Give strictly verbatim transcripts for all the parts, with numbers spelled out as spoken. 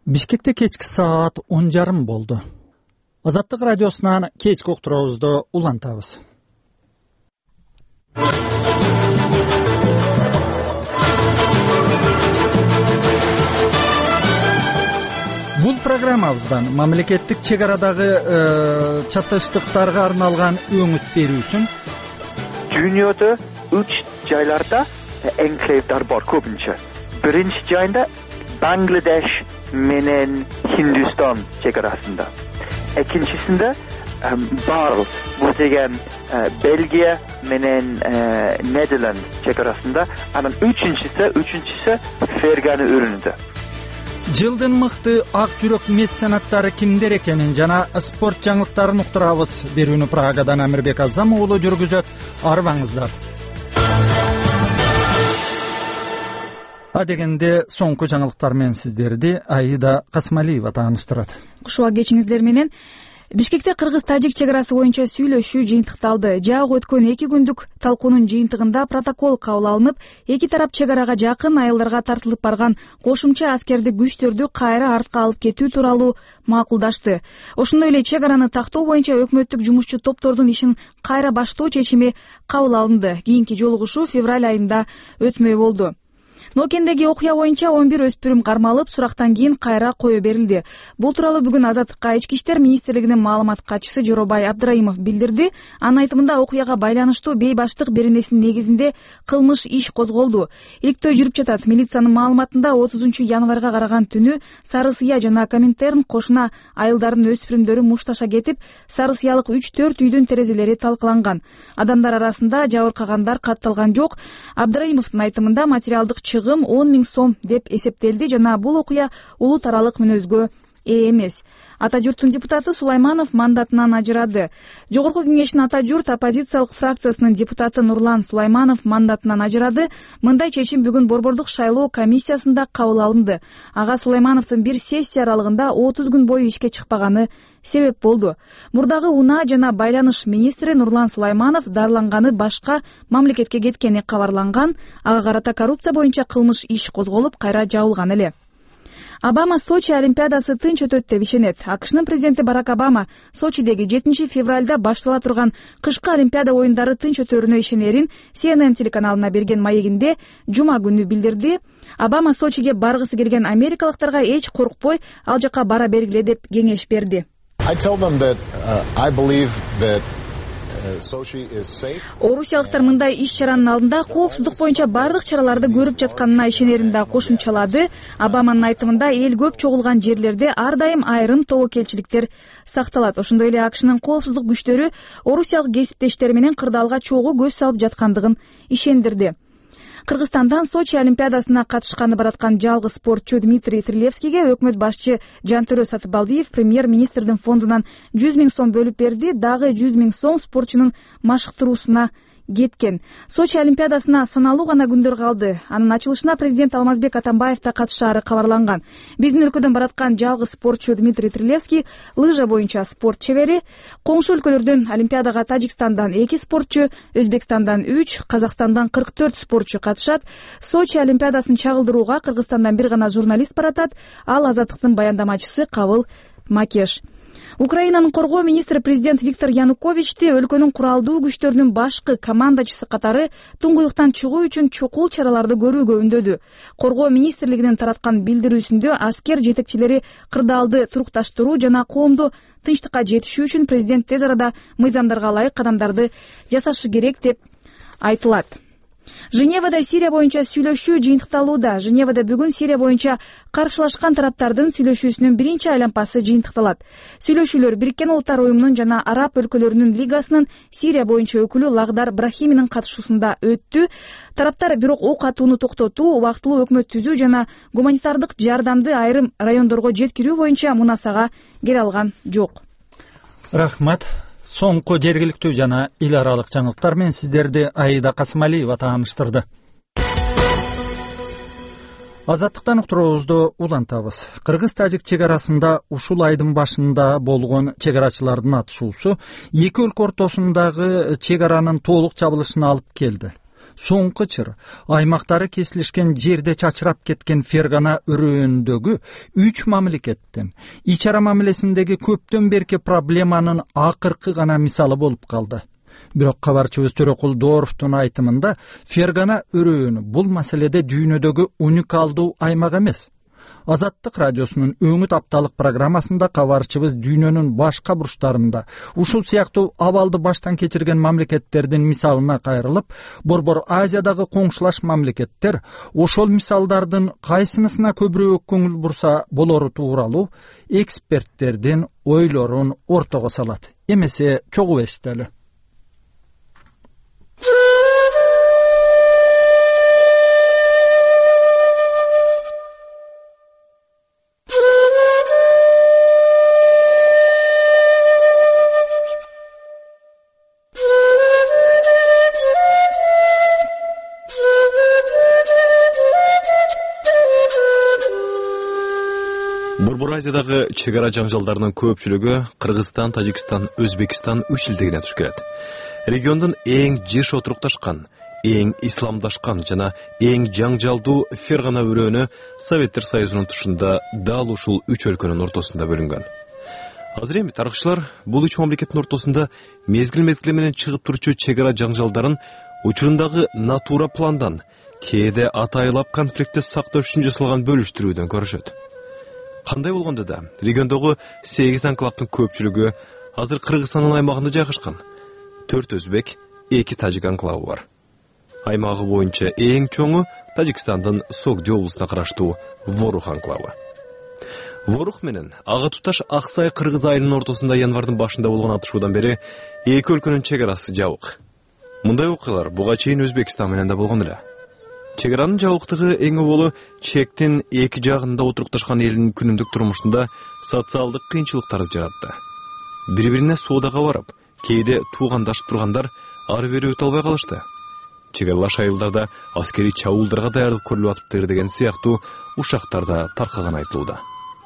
Бишкекте кечки саат он жарым болду. Азаттык радиосунан кечки уктуруубузду улантабыз. Бул программабыздан мамлекеттик чек арадагы чатыштыктарга арналган өңүт берүүсүн Дүйнөдө үч жайларда энклевдар бар көбүнчө. Биринчи жайында Бангладеш менен Hindistan чек арасында. Экинчисинде Барл, бул деген Бельгия менен Нидерланд чек арасында. Анан үчүнчүсү, үчүнчүсү Фергана өрүнүндө. Жылдын мыкты ак жүрөк меценаттары кимдер экенин жана спорт жаңылыктарын уктурабыз. Берүүнү Прагадан Амирбек Азам уулу жүргүзөт. Арбаңыздар. А дегенде соңку жаңылыктар менен сиздерди Аида Касмалиева тааныштырат. Кушуа кечиңиздер менен. Бишкекте Кыргыз-Тажик чек арасы боюнча сүйлөшүү жыйынтыкталды. Жаак өткөн эки күндүк талкуунун жыйынтыгында протокол кабыл алынып, эки тарап чек арага жакын айылдарга тартылып барган кошумча аскердик күчтөрдү кайра артка алып кетүү тууралуу макулдашты. Ошондой эле чек араны тактоо боюнча өкмөттүк жумушчу топтордун ишин кайра баштоо чечими кабыл алынды. Кийинки жолугушуу февраль айында өтмөй болду. Нокендеги окуя боюнча он бир өспүрүм кармалып, сурактан кийин кайра кое берилди. Бул тууралуу бүгүн Азаттыкка Ички иштер министрлигинин маалымат катчысы Жоробай Абдрайымов билдирди. Анын айтымында окуяга байланыштуу бейбаштык беренесинин негизинде кылмыш иш козголду. Иликтөө жүрүп жатат. Милициянын маалыматында отузунчу январга караган түнү Сары Сыя жана Коминтерн кошуна айылдардын өспүрүмдөрү мушташа кетип, Сары Сыялык үч төрт үйдүн терезелери талкаланган. Адамдар арасында жабыркагандар катталган жок. Абдрайымовдун айтымында материалдык чыгым он миң сом деп эсептелди жана бул окуя улут аралык мүнөзгө ээ эмес. Ата журттун депутаты Сулайманов мандатынан ажырады. Жогорку кеңештин Ата журт оппозициялык фракциясынын депутаты Нурлан Сулайманов мандатынан ажырады. Мындай чечим бүгүн Борбордук шайлоо комиссиясында кабыл алынды. Ага Сулаймановдун бир сессия аралыгында отуз күн бою ишке чыкпаганы себеп болду. Мурдагы унаа жана байланыш министри Нурлан Сулайманов дарыланганы башка мамлекетке кеткени кабарланган. Ага карата коррупция боюнча кылмыш иш козголуп, кайра жабылган эле. Обама Сочи олимпиадасы тынч өтөт деп ишенет. АКШнын президенти Барак Обама Сочидеги жетинчи февралда баштала турган кышкы олимпиада оюндары тынч өтөрүнө ишенерин Си Эн Эн телеканалына берген маегинде жума күнү билдирди. Обама Сочиге баргысы келген америкалыктарга эч коркпой ал жака бара бергиле деп кеңеш берди. Орусиялыктар мындай иш-чаранын алдында коопсуздук боюнча бардык чараларды көрүп жатканына ишенерин да кошумчалады. Обаманын айтымында эл көп чогулган жерлерде ар дайым айрым тобокелчиликтер сакталат. Ошондой эле АКШнын коопсуздук күчтөрү орусиялык кесиптештери менен кырдаалга чогуу көз салып жаткандыгын ишендирди. Кыргызстандан Сочи олимпиадасына катышканы бараткан жалгыз спортчу Дмитрий Трилевскийге өкмөт башчы Жантөрө Сатыбалдиев премьер-министрдин фондунан жүз миң сом бөлүп берди. Дагы жүз миң сом спортчунун машыктыруусуна кеткен. Сочи олимпиадасына саналуу гана күндөр калды. Анын ачылышына президент Алмазбек Атамбаев да катышаары кабарланган. Биздин өлкөдөн бараткан жалгыз спортчу Дмитрий Трилевский лыжа боюнча спорт чебери. Коңшу өлкөлөрдөн олимпиадага Тажикстандан эки спортчу, Өзбекстандан үч, Казакстандан кырк төрт спортчу катышат. Сочи олимпиадасын чагылдырууга Кыргызстандан бир гана журналист баратат. Ал Азаттыктын баяндамачысы Кабыл Макеш. Украинанын коргоо министри президент Виктор Януковичти өлкөнүн куралдуу күчтөрүнүн башкы командачысы катары туңгуюктан чыгуу үчүн чукул чараларды көрүүгө үндөдү. Коргоо министрлигинин тараткан билдирүүсүндө аскер жетекчилери кырдаалды турукташтыруу жана коомду тынчтыкка жетишүү үчүн президент тез арада мыйзамдарга ылайык кадамдарды жасашы керек деп айтылат. Женевада Сирия боюнча сүйлөшүү жыйынтыкталууда. Женевада бүгүн Сирия боюнча каршылашкан тараптардын сүйлөшүүсүнүн биринчи айланпасы жыйынтыкталат. Сүйлөшүүлөр Бириккен Улуттар уюмунун жана Араб өлкөлөрүнүн лигасынын Сирия боюнча өкүлү Лагдар Брахиминин катышуусунда өттү. Тараптар бирок ок атууну токтотуу, убактылуу өкмөт түзүү жана гуманитардык жардамды айрым райондорго жеткирүү боюнча мунасага келе алган жок. Рахмат. Соңку жергиликтүү жана эл аралык жаңылыктар менен сиздерди Аида Касмалиева тааныштырды. Азаттыктан уктуруубузду улантабыз. Кыргыз-Тажик чек арасында ушул айдын башында болгон чек арачылардын атышуусу эки өлкө ортосундагы чек аранын толук жабылышына алып келди. Соңку чыр аймактары кесилишкен жерде чачырап кеткен Фергана өрөөнүндөгү үч мамлекеттен ич ара мамилесиндеги көптөн берки проблеманын акыркы гана мисалы болуп калды. Бирок кабарчыбыз Төрөкул Дооровдун айтымында Фергана өрөөнү бул маселеде дүйнөдөгү уникалдуу аймак эмес. Азаттык радиосунун Өңүт апталык программасында кабарчыбыз дүйнөнүн башка бурчтарында ушул сыяктуу абалды баштан кечирген мамлекеттердин мисалына кайрылып, Борбор Азиядагы коңшулаш мамлекеттер ошол мисалдардын кайсынысына көбүрөөк көңүл бурса болору тууралуу эксперттердин ойлорун ортого салат. Эмесе чогуу эстели. Борбор Азиядагы чек ара жаңжалдарынын көпчүлүгү Кыргызстан, Тажикстан, Өзбекстан үч элдегине туш келет. Региондун эң жеш отурукташкан, эң исламдашкан жана эң жаңжалдуу Фергана өрөөнү Советтер Союзунун тушунда дал ушул үч өлкөнүн ортосунда бөлүнгөн. Азыр эми тарыхчылар бул үч мамлекеттин ортосунда мезгил-мезгили менен чыгып турчу чек ара жаңжалдарын учурундагы натура пландан, кээде атайылап конфликтти сактоо үчүн жасалган бөлүштүрүүдөн көрүшөт. Кандай болгондо да, региондогу сегиз анклавдын көпчүлүгү азыр Кыргызстандын аймагында жайгашкан. төрт өзбек, эки тажик анклавы бар. Аймагы боюнча эң чоңу Тажикстандын Согди облусуна караштуу Ворух анклавы. Ворух менен ага туташ Аксай Кыргыз айылынын ортосунда январдын башында болгон атышуудан бери эки өлкөнүн чек арасы жабык. Мындай окуялар буга чейин Өзбекстан менен да болгон эле. Чек аранын жабыктыгы эң болу чектин эки жагында отурукташкан элдин күнүмдүк турмушунда социалдык кыйынчылыктар жаратты. Бири-бирине соодага барып, кээде туугандашып тургандар ары бери өтө албай калышты. Чек аралаш айылдарда аскери чабуулдарга даярдык көрүлүп атыптыр деген сыяктуу ушактар да таркаган айтылууда.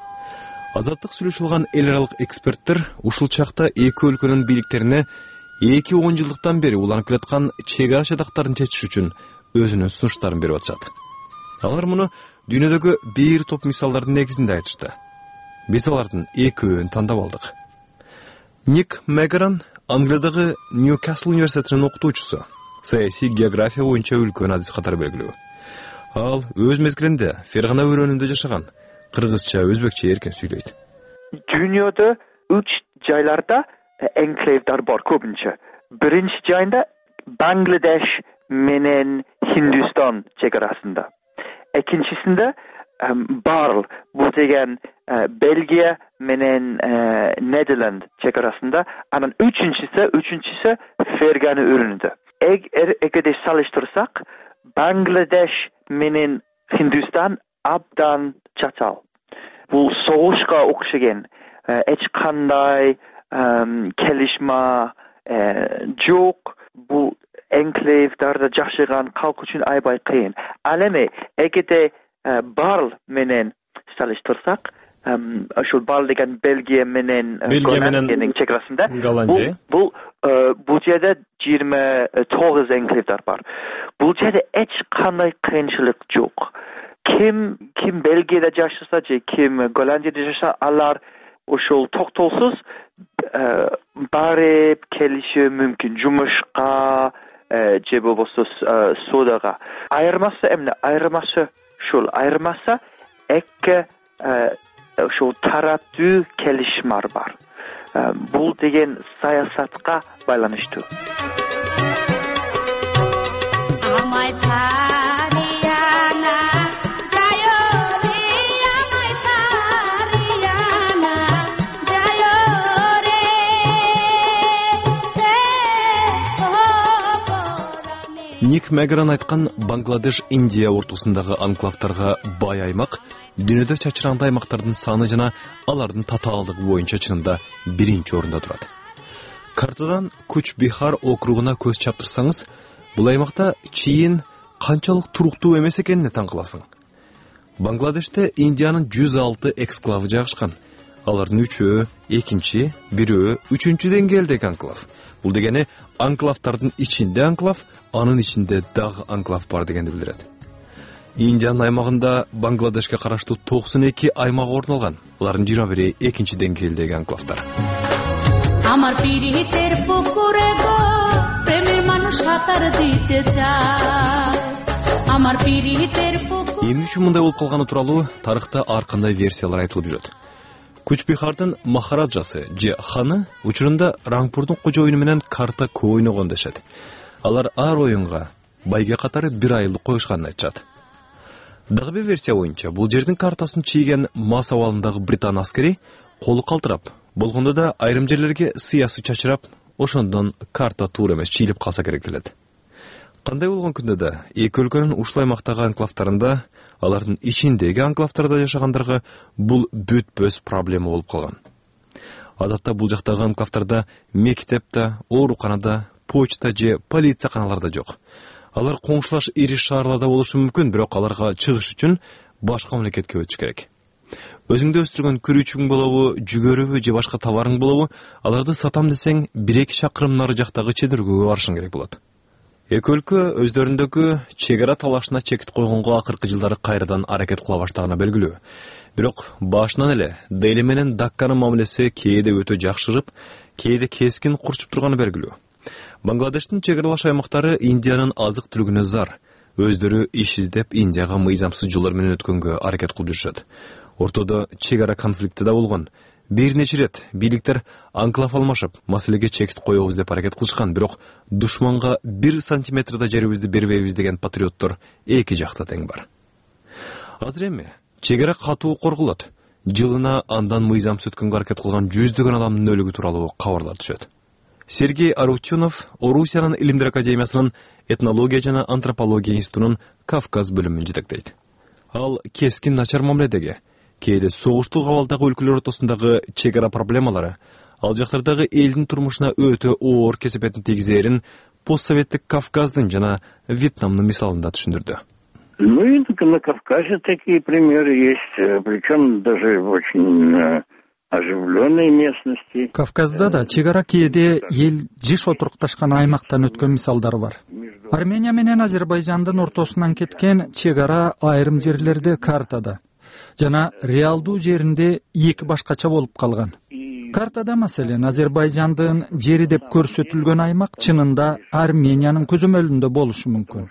Азаттык сүйлөшүп алган эл аралык эксперттер ушул чакта эки өлкөнүн бийликтерине эки он жылдыктан бери уланып келаткан чек ара чатактарын чечиш үчүн өзүнүн сунуштарын берип атышат. Алар муну дүйнөдөгү бир топ мисалдардын негизинде айтышты. Биз алардын экөөнүн тандап алдык. Ник Мегаран Англиядагы Ньюкасл университетинин окутуучусу, саясий география боюнча үлкөн адис катары белгилүү. Ал өз мезгилинде Фергана өрөөнүндө жашаган, кыргызча, өзбекче эркен сүйлөйт. Дүйнөдө үч жайларда энклевдар бар көбүнчө. Биринчи жайында Бангладеш менен Hindistan чек арасында. Экинчисинде Барл, бул деген Бельгия менен Нидерланд чек арасында. Анан үчүнчүсү, үчүнчүсү Фергана өрөөнүндө. Эгерде салыштырсак, Бангладеш менен Hindistan абдан чачал. Бул согушка окшогон эч кандай келишме жок. Бул энклевдарда жашаган калк үчүн аябай кыйын. Ал эми эгерде Барл менен салыштырсак, ошол Барл деген Бельгия менен Голландиянын чек арасында, бул бул жерде жыйырма тогуз энклевдар бар. Бул жерде эч кандай кыйынчылык жок. Ким ким Бельгияда жашаса же ким Голландияда жашаса, алар ошол токтолсуз барып келиши мүмкүн жумушка же болбосо соодага. Айырмасы эмне? Айырмасы ушул. Айырмасы эки ошол тараптуу келишмар бар. Бул деген саясатка байланыштуу. Ник Мегаран айткан Бангладеш Индия ортосундагы анклавтарга бай аймак дүйнөдө чачыраңдуу аймактардын саны жана алардын татаалдыгы боюнча чынында биринчи орунда турат. Картадан Куч-Бихар округуна көз чаптырсаңыз, бул аймакта чийин канчалык туруктуу эмес экенине таң каласың. Бангладеште Индиянын жүз алты эксклавы жайгашкан. Алардын үчөө, экинчи, бирөө, үчүнчү деңгээлдеги анклав. Бул дегени анклавдардын ичинде анклав, анын ичинде дагы анклав бар дегенди билдирет. Индиянын аймагында Бангладешке караштуу токсон эки аймак орун алган. Алардын жыйырма бири экинчи деңгээлдеги анклавдар. Амар пиритер пукурего премьер мануш хатар дите чай. Амар пиритер пукур. Эмне үчүн мындай болуп калганы тууралуу тарыхта ар кандай версиялар айтылып жүрөт. Куч Бихардын махараджасы же ханы учурунда Рангпурдун кожоюну менен карта көп ойногон дешет. Алар ар оюнга байге катары бир айылды коюшканын айтышат. Дагы бир версия боюнча бул жердин картасын чийген мас абалындагы британ аскери колу калтырап, болгондо да айрым жерлерге сыясы чачырап, ошондон карта туура эмес чийилип калса керек делет. Кандай болгон күндө да эки өлкөнүн ушул аймактагы анклавтарында, алардын ичиндеги анклавтарда жашагандарга бул бүт-бөз проблема болуп калган. Адатта бул жактагы анклавтарда мектепте, ооруканада, почта же полиция каналарда жок. Алар коңшулаш ири шаарларда болушу мүмкүн, бирок аларга чыгыш үчүн башка мамлекетке өтүш керек. Өзүңдө өстүргөн күрүчүң болобу, жүгөрүбү же башка товарың болобу, аларды сатам десең бир-эки шакырым нары жактагы чедиргөөгө барышың керек болот. Эки өлкө өздөрүндөгү чек ара талашына чекит койгонго акыркы жылдары кайрадан аракет кыла баштаганы белгилүү. Бирок башынан эле Дели менен Дакканын мамилеси кээде өтө жакшырып, кээде кескин курчуп турганы белгилүү. Бангладештин чек аралаш аймактары Индиянын азык түлүгүнө зар. Өздөрү иш издеп Индияга мыйзамсыз жолдор менен өткөнгө аракет кылып жүрүшөт. Ортодо чек ара конфликти да болгон. Бир нече рет бийликтер анклав алмашып, маселеге чекит коебуз деп аракет кылышкан, бирок душманга бир сантиметр да жерибизди бербейбиз деген патриоттор эки жакта тең бар. Азыр эми чек ара катуу корголот. Жылына андан мыйзамсыз өткөнгө аракет кылган жүздөгөн адамдын өлүгү тууралуу кабарлар түшөт. Сергей Арутюнов Орусиянын Илимдер академиясынын этнология жана антропология институтунун Кавказ бөлүмүн жетектейт. Ал кескин начар мамиледеги, кээде согуштук абалдагы өлкөлөр ортосундагы чек ара проблемалары, ал жактардагы элдин турмушуна өтө оор кесепетин тийгизээрин постсоветтик Кавказдын жана Вьетнамдын мисалында түшүндүрдү. Ну и на Кавказе такие примеры есть, причем даже очень оживленные местности. Кавказда да чек ара кээде эл жыш отурукташкан аймактан өткөн мисалдар бар. Армения менен Азербайжандын ортосунан кеткен чек ара айрым жерлерде картада жана реалдуу жеринде эки башкача болуп калган. Картада маселен Азербайжандын жери деп көрсөтүлгөн аймак чынында Армениянын көзөмөлүндө болушу мүмкүн.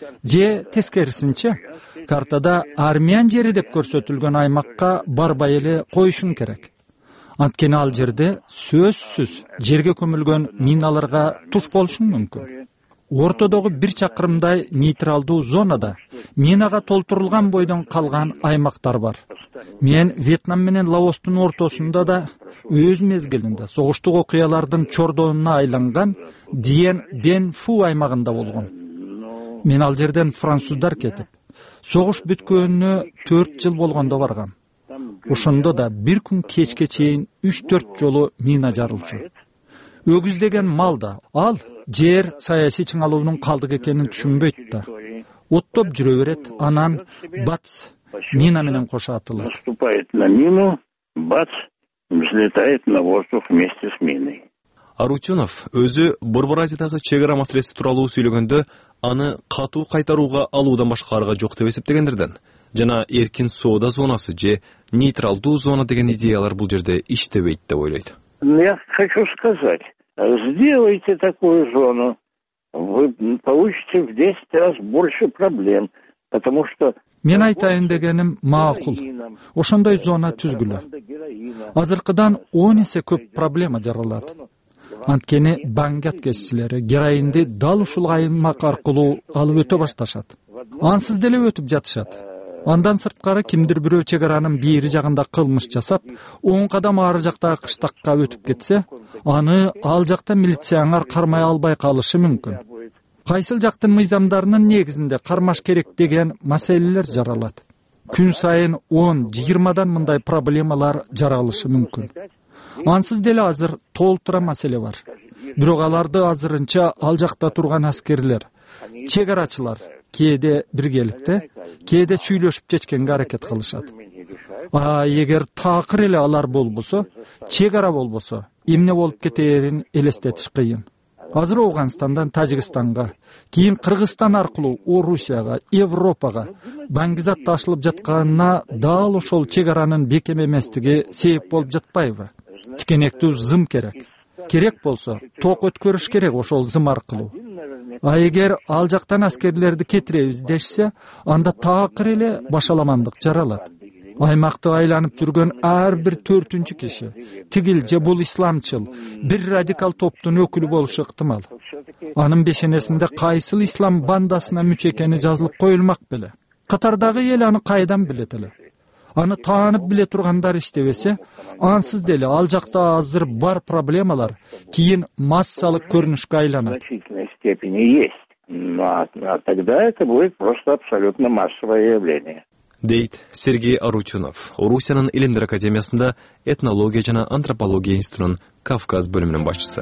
Же тескерисинче, картада Армян жери деп көрсөтүлгөн аймакка барбай эле коюшуң керек. Анткени ал жерде сөзсүз жерге көмүлгөн миналарга туш болушуң мүмкүн. Ортодогу бир чакырымдай нейтралдуу зонада минага толтурулган бойдон калган аймактар бар. Мен Вьетнам менен Лаостун ортосунда да өз мезгилинде согуштук окуялардын чордонуна айланган Диен Бен Фу аймагында болгон. Мен ал жерден француздар кетип, согуш бүткөнүнө төрт жыл болгондо баргам. Ошондо да бир күн кечке чейин үч төрт жолу мина жарылчу. Өгүз деген мал да, ал жер саясий чыңалуунун калдык экенин түшүнбөйт да. Оттоп жүрө берет, анан бац, мина менен кошо атылат. Наступает на мину, бац, взлетает на воздух вместе с миной. Арутюнов өзү Борбор Азиядагы чек ара маселеси тууралуу сүйлөгөндө аны катуу кайтарууга алуудан башка арга жок деп эсептегендерден жана эркин соода зонасы же нейтралдуу зона деген идеялар бул жерде иштебейт деп ойлойт. Я хочу сказать, сделайте такую зону, вы получите в десять раз больше проблем, потому что мен айтайын дегеним макул. Ошондой зона түзгүлө. Азыркыдан он эсе көп проблема жаралат. Анткени баңгат кесчилери героинди дал ушул аймак аркылуу алып өтө башташат. Ансыз деле өтүп жатышат. Андан сырткары кимдир бирөө чек аранын бери жагында кылмыш жасап, он кадам ары жактагы кыштакка өтүп кетсе, аны ал жакта милициялар кармай албай калышы мүмкүн. Кайсыл жактын мыйзамдарынын негизинде кармаш керек деген маселелер жаралат. Күн сайын он жыйырмадан мындай проблемалар жаралышы мүмкүн. Ансыз деле азыр толтура маселе бар. Бирок аларды азырынча ал жакта турган аскерлер, чек арачылар кээде биргеликте, кээде сүйлөшүп чечкенге аракет кылышат. А эгер такыр эле алар болбосо, чек ара болбосо, эмне болуп кетерин элестетиш кыйын. Азыр Ауганстандан Тажикстанга, кийин Кыргызстан аркылуу Орусияга, Европага баңгизат ташылып жатканына дал ошол чек аранын бекем эместиги себеп болуп жатпайбы? Тикенектүү зым керек. Керек болсо, ток өткөрүш керек ошол зым аркылуу. А эгер ал жактан аскерлерди кетиребиз дешсе, анда такыр эле башаламандык жаралат. Аймакты айланып жүргөн ар бир төртүнчү киши тигил же бул исламчыл, бир радикал топтун өкүлү болушу ыктымал. Анын бешенесинде кайсыл ислам бандасына мүчө экени жазылып коюлмак беле. Катардагы эл аны кайдан билет эле? Аны таанып биле тургандар иштебесе, ансыз деле ал жакта азыр бар проблемалар кийин массалык көрүнүшкө айланат. Тогда это будет просто абсолютно массовое явление. Дейт Сергей Арутюнов, Орусиянын Илимдер академиясында этнология жана антропология институтунун Кавказ бөлүмүнүн башчысы.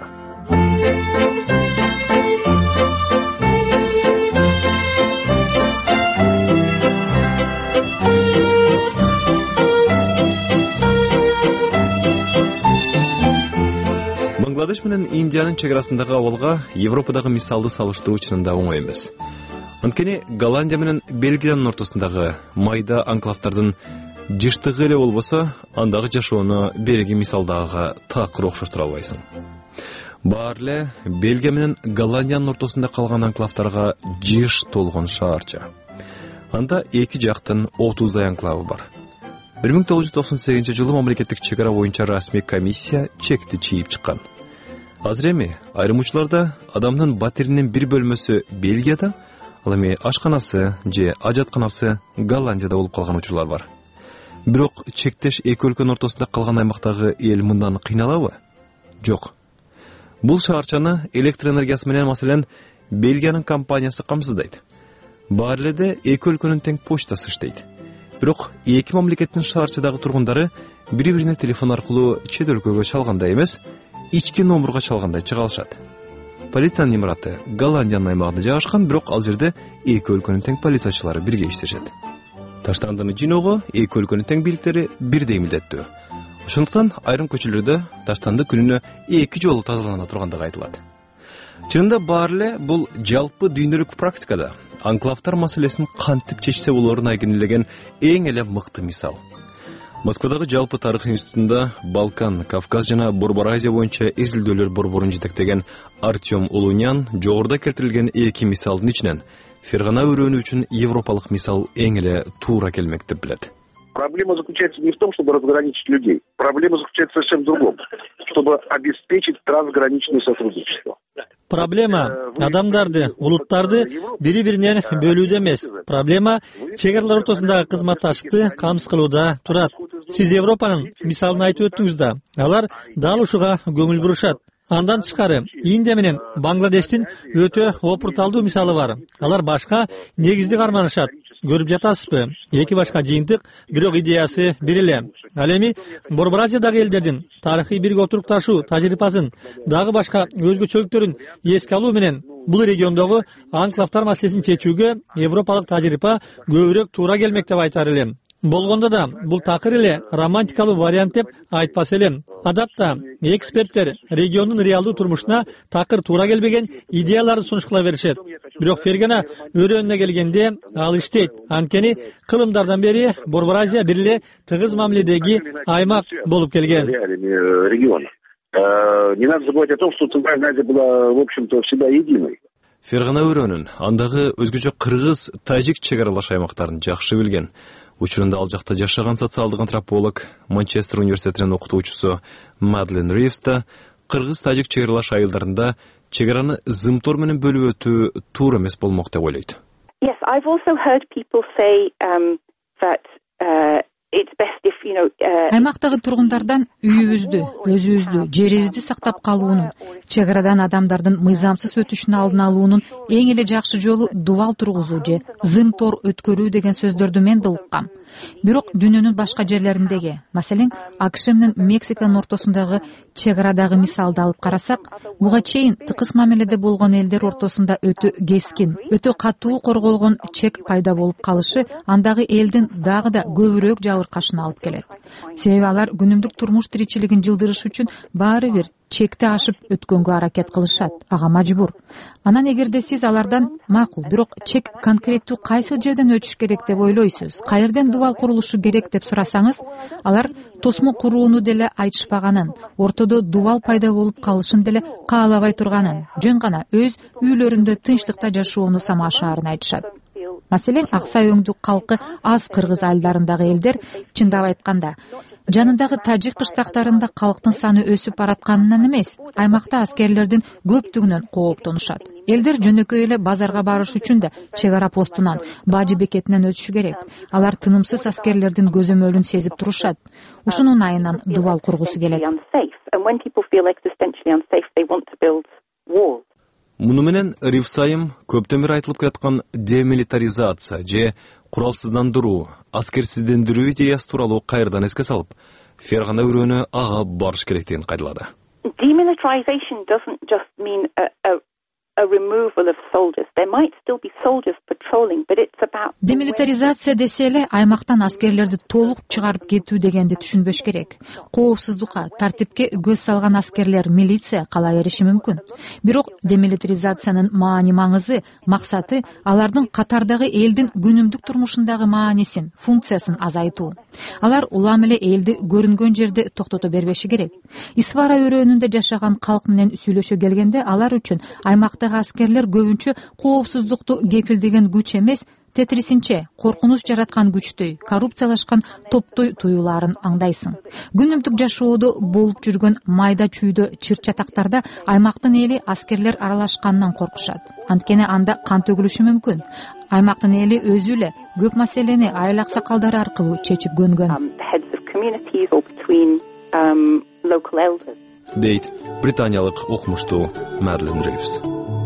Бангладеш менен Индиянын чек арасындагы абалга Европадагы мисалды салыштыруу чынында оңой эмес. Анткени Голландия менен Бельгиянын ортосундагы майда анклавдардын жыштыгы эле болбосо, андагы жашоону береги мисалдагыга такыр окшоштура албайсың. Баары эле Бельгия менен Голландиянын ортосунда калган анклавдарга жыш толгон шаарча. Анда эки жактын отуздай анклавы бар. бир миң тогуз жүз токсон сегизинчи жылы мамлекеттик чек ара боюнча расмий комиссия чекти чийип чыккан. Азыр эми айрым учурларда адамдын батиринин бир бөлмөсү Бельгияда, ал эми ашканасы же ажатканасы Голландияда болуп калган учурлар бар. Бирок чектеш эки өлкөнүн ортосунда калган аймактагы эл мындан кыйналабы? Жок. Бул шаарчаны электр энергиясы менен маселен Бельгиянын компаниясы камсыздайт. Баары эле эки өлкөнүн тең почтасы иштейт. Бирок эки мамлекеттин шаарчадагы тургундары бири-бирине телефон аркылуу чет өлкөгө чалгандай эмес, ички номурга чалгандай чыга алышат. Полициянын имараты Голландиянын аймагында жайгашкан, бирок ал жерде эки өлкөнүн тең полициячылары бирге иштешет. Таштандыны жыйноого эки өлкөнүн тең бийликтери бирдей милдеттүү. Ошондуктан айрым көчөлөрдө таштанды күнүнө эки жолу тазалана тургандыгы айтылат. Чынында баары эле бул жалпы дүйнөлүк практикада анклавдар маселесин кантип чечсе болоорун айгинелеген эң эле мыкты мисал. Москвадагы жалпы тарых институтунда Балкан, Кавказ жана Борбор Азия боюнча изилдөөлөр борборун жетектеген Артем Улунян жогоруда келтирилген эки мисалдын ичинен Фергана өрөөнү үчүн европалык мисал эң эле туура келмек деп билет. Проблема заключается не в том, чтобы разграничить людей. Проблема заключается совсем в другом, чтобы обеспечить трансграничное сотрудничество. Проблема адамдарды, улуттарды бири-биринен бөлүүдө эмес. Проблема чек аралар ортосундагы кызматташтыкты камсыз кылууда турат. Сиз Европанын мисалын айтып өттүңүз да, алар дал ушуга көңүл бурушат. Андан тышкары Индия менен Бангладештин өтө опурталдуу мисалы бар. Алар башка негизди карманышат. Көрүп жатасызбы? Эки башка жыйынтык, бирок идеясы бир эле. Ал эми Борбор Азиядагы элдердин тарыхый бирге отурукташуу тажрыйбасын, дагы башка өзгөчөлүктөрүн эске алуу менен бул региондогу анклавдар маселесин чечүүгө европалык тажрыйба көбүрөөк туура келмек деп айтар элем. Болгондо да бул такыр эле романтикалуу вариант деп айтпас элем. Адатта эксперттер региондун реалдуу турмушуна такыр туура келбеген идеяларды сунуш кыла беришет. Бирок Фергана өрөөнүнө келгенде ал иштейт. Анткени кылымдардан бери Борбор Азия бир эле тыгыз мамиледеги аймак болуп келген. Не надо забывать о том, что Центральная Азия была, в общем-то, всегда единой. Фергана өрөөнүн андагы өзгөчө кыргыз, тажик чек аралаш аймактарын жакшы билген. Учурунда ал жакта жашаган социалдык антрополог, Манчестер университетинин окутуучусу Мадлен Ривз да кыргыз-тажик чек аралаш айылдарында чек араны зымтор менен бөлүп өтүү туура эмес болмок деп ойлойт. Yes, I've also heard people say um, that uh, it's best if, you know, uh... Аймактагы тургундардан үйүбүздү, өзүбүздү, жерибизди сактап калуунун, чек арадан адамдардын мыйзамсыз өтүшүнүн алдын алуунун эң эле жакшы жолу дубал тургузуу же зымтор өткөрүү деген сөздөрдү мен да уккам. Бирок дүйнөнүн башка жерлериндеги, маселен, АКШ менен Мексиканын ортосундагы чек арадагы мисалды алып карасак, буга чейин тыкыз мамиледе болгон элдер ортосунда өтө кескин, өтө катуу корголгон чек пайда болуп калышы андагы элдин дагы да көбүрөөк жабыркашына алып келет. Себеби алар күнүмдүк турмуш тиричилигин жылдырыш үчүн баары бир чекти ашып өткөнгө аракет кылышат, ага мажбур. Анан эгерде сиз алардан макул, бирок чек конкреттүү кайсы жерден өтүш керек деп ойлойсуз, каерден дубал курулушу керек деп сурасаңыз, алар тосмо курууну деле айтышпаганын, ортодо дубал пайда болуп калышын деле каалабай турганын, жөн гана өз үйлөрүндө тынчтыкта жашоону самашаарын айтышат. Маселен, Аксай өңдүк калкы аз кыргыз айылдарындагы элдер, чындап айтканда, жанындагы тажик кыштактарында калктын саны өсүп баратканынан эмес, аймакта аскерлердин көптүгүнөн кооптонушат. Элдер жөнөкөй эле базарга барыш үчүн да чек ара постунан, бажы бекетинен өтүшү керек. Алар тынымсыз аскерлердин көзөмөлүн сезип турушат. Ушунун айынан дубал кургусу келет. Муну менен Риф Сайым көптөн бери айтылып келаткан демилитаризация же куралсыздандыруу, аскерсиздендирүү идеясы тууралуу кайрадан эске салып, Фергана өрөөнү ага барыш керектигин кайдалады. Demilitarization doesn't just mean a, a a removal of soldiers. There might still be soldiers patrolling, but it's about Демилитаризация десе эле аймактан аскерлерди толук чыгарып кетүү дегенди түшүнбөш керек. Коопсуздукка, тартипке көз салган аскерлер, милиция кала бериши мүмкүн. Бирок демилитаризациянын маани маңызы, максаты алардын катардагы элдин күнүмдүк турмушундагы маанисин, функциясын азайтуу. Алар улам эле элди көрүнгөн жерде токтото бербеши керек. Исвара өрөөнүндө жашаган калк менен сүйлөшө келгенде алар үчүн аймактагы аскерлер көбүнчө коопсуздукту кепилдеген күч эмес, тетрисинче коркунуч жараткан күчтөй, коррупциялашкан топтой туюуларын аңдайсың. Күнүмдүк жашоодо болуп жүргөн майда чүйдө чыр-чатактарда аймактын эли аскерлер аралашканынан коркушат. Анткени анда кан төгүлүшү мүмкүн. Аймактын эли өзү эле көп маселени айыл аксакалдары аркылуу чечип көнгөн. Дейт британиялык окумуштуу Марлен Ривз.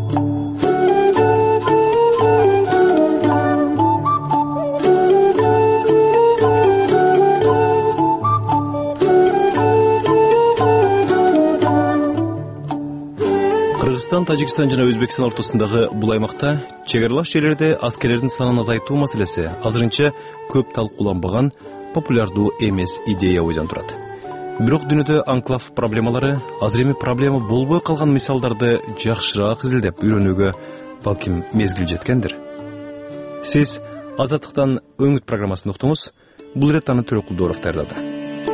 Кыргызстан, Тажикстан жана Өзбекстан ортосундагы бул аймакта чек аралаш жерлерде аскерлердин санын азайтуу маселеси азырынча көп талкууланбаган, популярдуу эмес идея бойдон турат. Бирок дүйнөдө анклав проблемалары азыр эми проблема болбой калган мисалдарды жакшыраак изилдеп үйрөнүүгө балким мезгил жеткендир. Сиз Азаттыктан өңүт программасын уктуңуз. Бул ирет аны Төрөкул Дооров даярдады.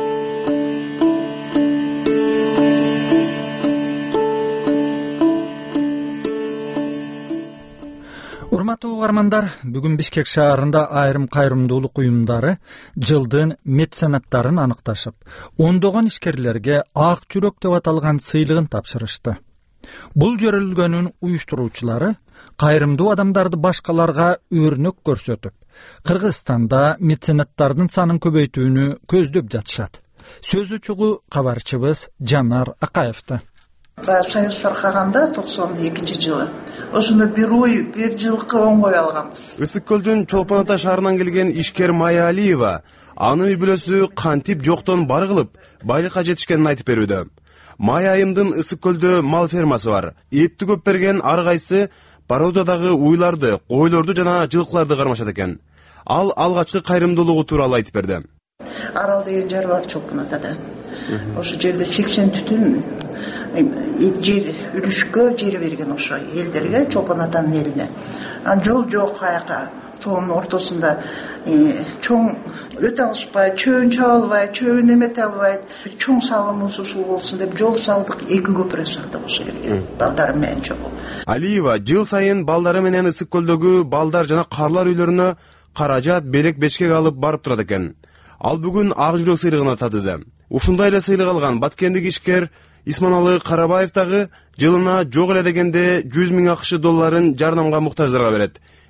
Урматтуу угармандар, бүгүн Бишкек шаарында айрым кайрымдуулук уюмдары жылдын меценаттарын аныкташып, ондогон ишкерлерге ак жүрөк деп аталган сыйлыгын тапшырышты. Бул жөрүлгөнүн уюштуруучулары кайрымдуу адамдарды башкаларга өрнөк көрсөтүп, Кыргызстанда меценаттардын санын көбөйтүүнү көздөп жатышат. Сөз учугу кабарчыбыз Жанар Акаевди. Союз таркаганда токсон экинчи жылы ошондо бир ой, бир жылкы оңгой алганбыз. Ысык көлдүн Чолпон Ата шаарынан келген ишкер Майя Алиева анын үй бүлөсү кантип жоктон бар кылып байлыкка жетишкенин айтып берүүдө. Майя айымдын Ысык көлдө мал фермасы бар. Этти көп берген ар кайсы пародадагы уйларды, койлорду жана жылкыларды кармашат экен. Ал алгачкы кайрымдуулугу тууралуу айтып берди. Арал деген жер бар Чолпон Атада. Ошо жерде сексен түтүн жер үлүшкө жер берген ошо элдерге, Чолпон Атанын элине. Ан жол жок аяка, тоонун ортосунда чоң өтө алышпай, чөбүн чаба албай, чөбүн эмете албай, чоң салымыбыз ушул болсун деп жол салдык, эки көпүрө салдык ошо жерге, балдар менен чогуу. Алиева жыл сайын балдары менен Ысык көлдөгү балдар жана карлар үйлөрүнө каражат, белек, бечкек алып барып турат экен. Ал бүгүн ак жүрөк сыйлыгына татыды. Ушундай эле сыйлык алган Баткендик ишкер Исманалы Карабаев дагы жылына жок эле дегенде жүз миң акш долларын жардамга муктаждарга берет.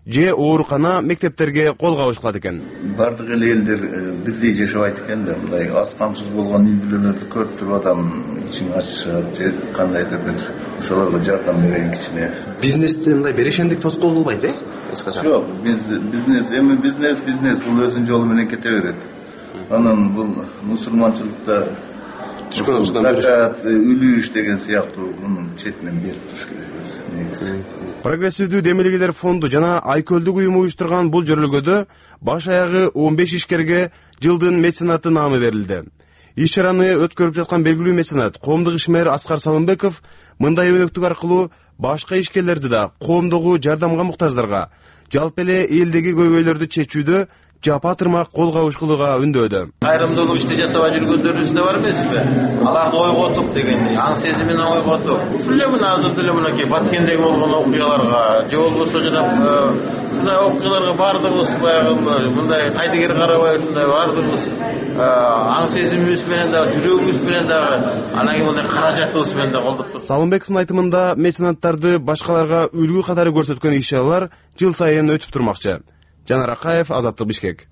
же оорукана, мектептерге кол кабышкылат экен. Бардык элдер бирдей жашабайт экен да, мындай аз камсыз болгон үй бүлөлөрдү көрүп туруп адам ичиң ачышат, же кандайдыр бир ошолорго жардам берейин кичине. Бизнесте мындай берешендик тоскоол болбойт, э? Эч качан. Жок, бизнес, эми бизнес, бизнес бул өзүнүн жолу менен кете берет. Анан бул мусулманчылыкта түшкөн акчадан закат, үлүш деген сыяктуу мунун четинен берип туруш керек. Прогрессивдүү демилгелер фонду жана Айкөлдүк уюму уюштурган бул жөрөлгөдө баш аягы он беш ишкерге жылдын меценаты наамы берилди. Иш чараны өткөрүп жаткан белгилүү меценат коомдук ишмер Аскар Салымбеков мындай өнөктүк аркылуу башка ишкерлерди да коомдогу жардамга муктаждарга, жалпы эле элдеги көйгөйлөрдү чечүүдө жапа тырмак кол кабышкылууга үндөөдү. Айрымдуулук ишти жасабай жүргөндөрүбүз да бар эмеспи? Аларды ойготуп дегендей, аң сезимин ойготуп, ушул эле мына азыр деле мынакей Баткендеги болгон окуяларга, же болбосо жана ушундай окуяларга бардыгыбыз баягы мындай кайдыгер карабай ушундай бардыгыбыз аң сезимибиз менен да, жүрөгүбүз менен дагы, анан кийин мындай каражатыбыз менен да колдоп турсак. Салымбековдун айтымында меценаттарды башкаларга үлгү катары көрсөткөн иш-чаралар жыл сайын өтүп турмакчы. Жанар Акаев, Азаттык, Бишкек.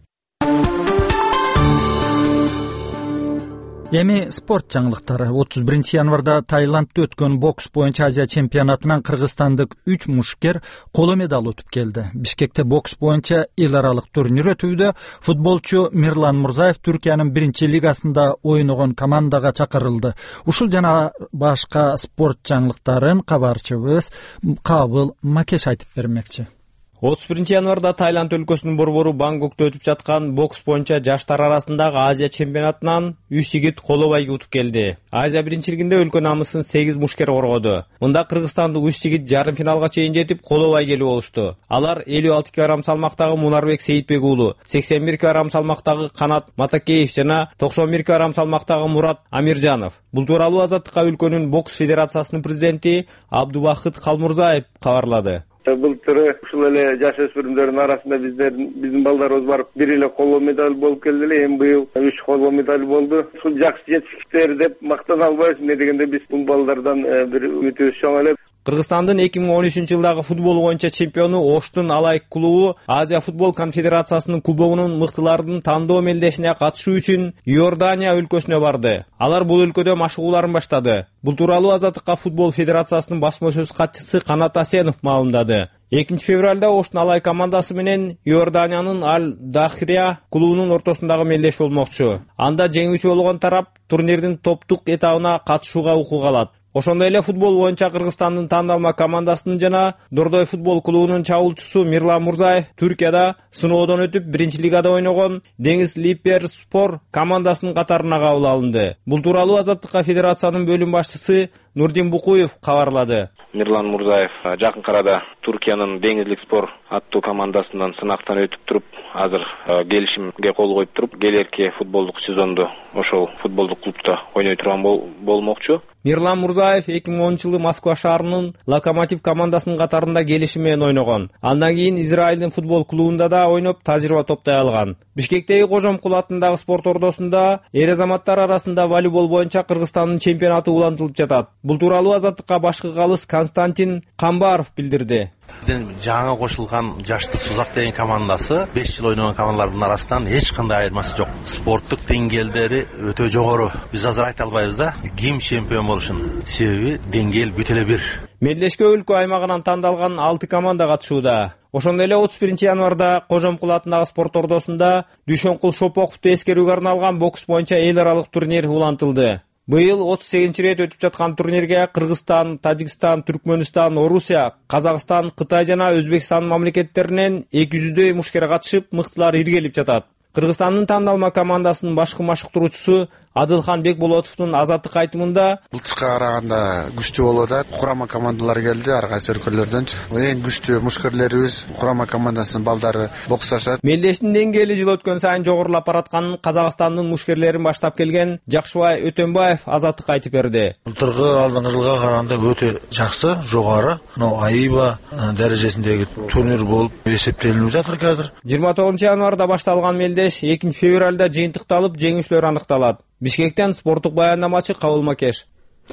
Эми спорт жаңылыктары. отуз биринчи январда Таиландда өткөн бокс боюнча Азия чемпионатынан кыргызстандык үч мушкер коло медаль утуп келди. Бишкекте бокс боюнча эл аралык турнир өтүүдө футболчу Мирлан Мурзаев Түркиянын биринчи лигасында ойногон командага чакырылды. Ушул жана башка спорт жаңылыктарын кабарчыбыз Кабыл Макеш айтып бермекчи. отуз биринчи январда Таиланд өлкөсүнүн борбору Бангкокто өтүп жаткан бокс боюнча жаштар арасындагы Азия чемпионатынан үч жигит коло байге утуп келди. Азия биринчилигинде өлкө намысын сегиз мушкер коргоду. Мында кыргызстандык үч жигит жарым финалга чейин жетип коло байгелүү болушту. Алар элүү алты килограмм салмактагы Мунарбек Сейитбек уулу, сексен бир килограмм салмактагы Канат Матакеев жана токсон бир килограмм салмактагы Мурат Амиржанов. Бул тууралуу Азаттыкка өлкөнүн бокс федерациясынын президенти Абдубахыт Калмурзаев кабарлады. Былтыры ушул эле жаш өспүрүмдөрдүн арасында биздердин биздин балдарыбыз барып бир эле коло медаль болуп келди эле. Эми быйыл үч коло медаль болду. Ушул жакшы жетишиктер деп мактана албайбыз. Эмне дегенде биз бул балдардан бир үмүтүбүз чоң эле. Кыргызстандын эки миң он үчүнчү жылдагы футбол боюнча чемпиону Оштун Алайк клубу Азия футбол конфедерациясынын кубогунун мыктылардын тандоо мелдешине катышуу үчүн Иордания өлкөсүнө барды. Алар бул өлкөдө машыгууларын баштады. Бул тууралуу Азаттыкка футбол федерациясынын басма сөз катчысы Канат Асенов маалымдады. экинчи февралда Оштун Алай командасы менен Иорданиянын Аль-Дахрия клубунун ортосундагы мелдеш болмокчу. Анда жеңүүчү болгон тарап турнирдин топтук этабына катышууга укук алат. Ошондой эле футбол боюнча Кыргызстандын тандалма командасынын жана Дордой футбол клубунун чабуулчусу Мирлан Мурзаев Түркияда сыноодон өтүп биринчи лигада ойногон Деңиз Липерспор командасынын катарына кабыл алынды. Бул тууралуу Азаттыкка федерациянын бөлүм башчысы Нурдин Букуев кабарлады. Мирлан Мурзаев жакын арада Түркиянын Деңиздик спор аттуу командасынан сынактан өтүп туруп, азыр келишимге кол коюп туруп, келерки футболдук сезонду ошол футболдук клубда ойной турган болмокчу. Мирлан Мурзаев эки миң онунчу жылы Москва шаарынын Локомотив командасынын катарында келишим менен ойногон. Андан кийин Израилдин футбол клубунда да ойноп, тажрыйба топтой алган. Бишкектеги Кожомкул атындагы спорт ордосунда эр азаматтар арасында волейбол боюнча Кыргызстандын чемпионаты улантылып жатат. Бул тууралуу Азаттыкка башкы калыс Константин Камбаров билдирди. Жаңа кошулган жаштык Сузак деген командасы беш жыл ойногон командалардын арасынан эч кандай айырмасы жок. Спорттук деңгээлдери өтө жогору. Биз азыр айта албайбыз да ким чемпион болушун. Себеби деңгээл бүт эле бир. Мелдешке өлкө аймагынан тандалган алты команда катышууда. Ошондой эле отуз биринчи январда Кожомкул атындагы спорт ордосунда Дүйшөнкул Шопоковду эскерүүгө арналган бокс боюнча эл аралык турнир улантылды. Быйыл отуз сегизинчи рет өтүп жаткан турнирге Кыргызстан, Тажикстан, Түркмөнстан, Орусия, Казакстан, Кытай жана Өзбекстан мамлекеттеринен эки жүздөй мушкер катышып, мыктылар иргелип жатат. Кыргызстандын тандалма командасынын башкы машыктыруучусу Адылхан Бекболотовдун Азаттык айтымында былтыркыга караганда күчтүү болуп атат. Курама командалар келди ар кайсы өлкөлөрдөн. Эң күчтүү мушкерлерибиз курама командасынын балдары боксташат. Мелдештин деңгээли жыл өткөн сайын жогорулап баратканын Казакстандын мушкерлерин баштап келген Жакшыбай Өтөнбаев Азаттыкка айтып берди. Былтыркы алдыңкы жылга караганда өтө жакшы, жогору, но аиба дарежесиндеги турнир болуп эсептелип жатыр азыр. жыйырма тогузунчу январда башталган мелдеш экинчи февралда жыйынтыкталып, жеңүүчүлөр аныкталат. Бишкектен спорттук баяндамачы Кабыл Макеш.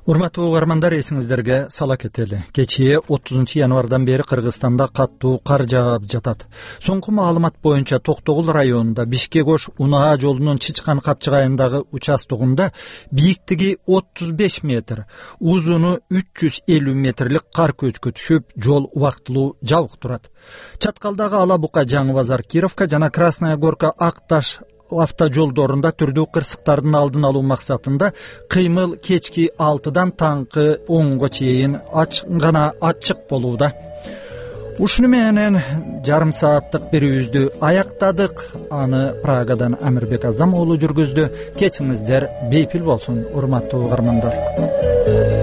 Урматтуу угармандар, эсиңиздерге сала кетели. Кечээ отузунчу январдан бери Кыргызстанда каттуу кар жаап жатат. Соңку маалымат боюнча Токтогул районунда Бишкек-Ош Унаа жолунун Чычкан капчыгайындагы участогунда бийиктиги отуз беш метр, узуну үч жүз элүү метрлик кар көчкө түшүп, жол убактылуу жабык турат. Чаткалдагы Ала Бука, Жаңы Базар, Кировка жана Красная Горка Акташ автожолдорунда түрдүү кырсыктардын алдын алуу максатында кыймыл кечки алтыдан таңкы онго чейин гана ачык болууда. Ушуну менен жарым сааттык берүүбүздү аяктадык. Аны Прагадан Амирбек Азам уулу жүргүздү. Кечиңиздер бейпил болсун, урматтуу угармандар.